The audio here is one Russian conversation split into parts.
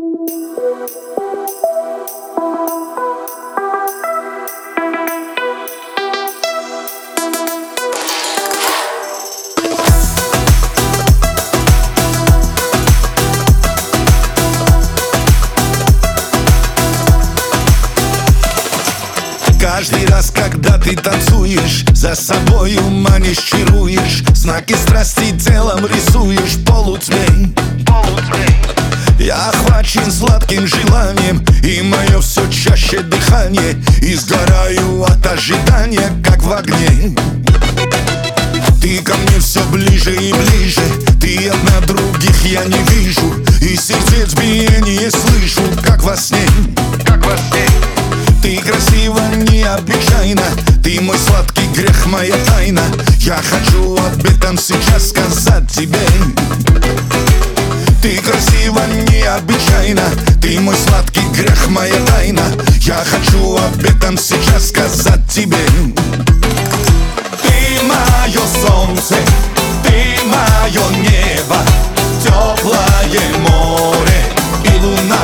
Каждый раз, когда ты танцуешь, за собою манишь, чаруешь, знаки страсти телом рисуешь в полутьме. Я охвачен сладким желанием, и мое все чаще дыхание, и сгораю от ожидания, как в огне. Ты ко мне все ближе и ближе, ты одна, других я не вижу, и сердец биение слышу, как во сне. Ты красива необычайно, ты мой сладкий грех, моя тайна. Я хочу об этом сейчас сказать тебе. Ты красива необычайно, ты мой сладкий грех, моя тайна. Я хочу об этом сейчас сказать тебе. Ты мое солнце, ты мое небо, теплое море и луна.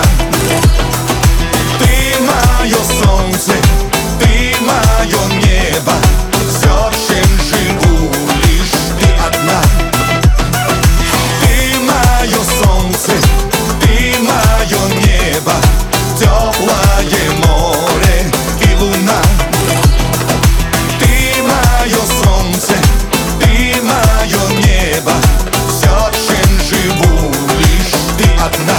Ты мое солнце, ты мое небо, все, чем живу, лишь ты одна. Ты мое солнце, ты мое небо, теплое море и луна. Ты мое солнце, ты мое небо, все, чем живу, лишь ты одна.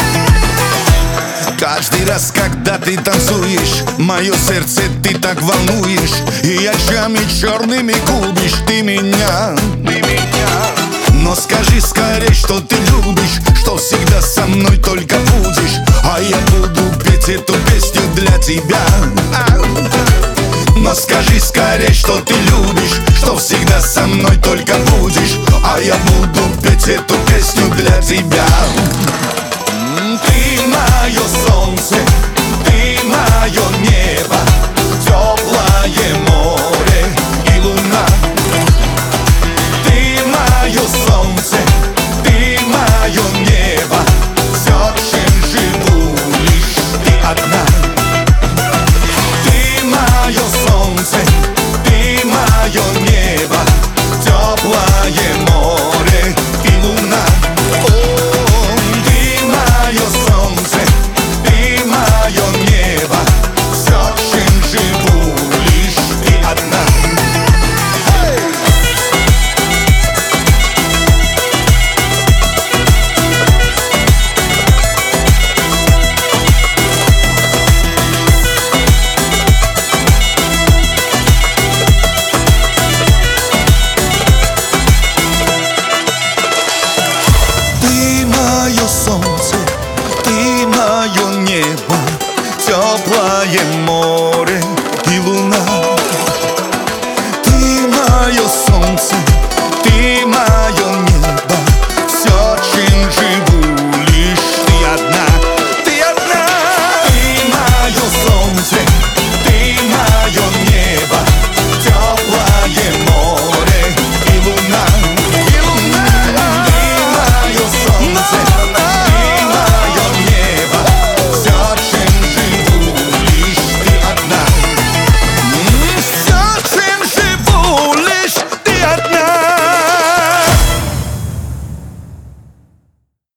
Каждый раз, когда ты танцуешь, мое сердце ты так волнуешь, и очами черными губишь ты меня. Но скажи скорей, что ты любишь, что всегда со мной только будешь, а я буду петь эту песню для тебя. Но скажи скорей, что ты любишь, что всегда со мной только будешь, а я буду петь эту песню для тебя. Ты мое солнце, ты мое небо, теплое море и луна. Ты мое солнце, ты мое небо, все, чем живу, лишь ты одна. Ты мое солнце, ты мое небо, теплое море и луна. Солнце, ты мое небо, теплое море и луна.